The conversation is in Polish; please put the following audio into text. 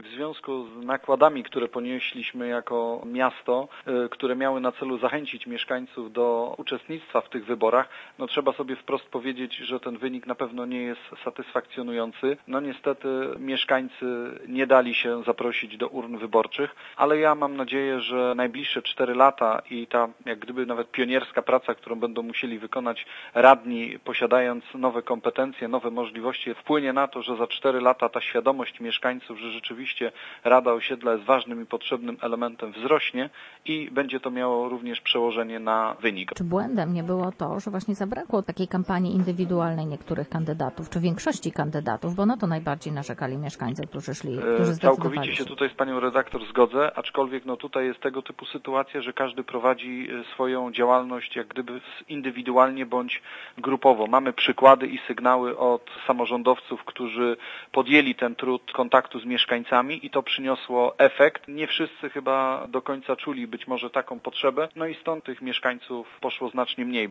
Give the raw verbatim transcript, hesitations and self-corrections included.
W związku z nakładami, które ponieśliśmy jako miasto, które miały na celu zachęcić mieszkańców do uczestnictwa w tych wyborach, no trzeba sobie wprost powiedzieć, że ten wynik na pewno nie jest satysfakcjonujący. No niestety mieszkańcy nie dali się zaprosić do urn wyborczych, ale ja mam nadzieję, że najbliższe cztery lata i ta jak gdyby nawet pionierska praca, którą będą musieli wykonać radni, posiadając nowe kompetencje, nowe możliwości, wpłynie na to, że za cztery lata ta świadomość mieszkańców, że rzeczywiście Rada Osiedla jest ważnym i potrzebnym elementem, wzrośnie i będzie to miało również przełożenie na wynik. Czy błędem nie było to, że właśnie zabrakło takiej kampanii indywidualnej niektórych kandydatów, czy większości kandydatów, bo na to najbardziej narzekali mieszkańcy, którzy szli, którzy zdecydowali Całkowicie się tutaj z panią redaktor zgodzę, aczkolwiek no tutaj jest tego typu sytuacja, że każdy prowadzi swoją działalność jak gdyby indywidualnie bądź grupowo. Mamy przykłady i sygnały od samorządowców, którzy podjęli ten trud kontaktu z mieszkańcami i to przyniosło efekt. Nie wszyscy chyba do końca czuli być może taką potrzebę, no i stąd tych mieszkańców poszło znacznie mniej.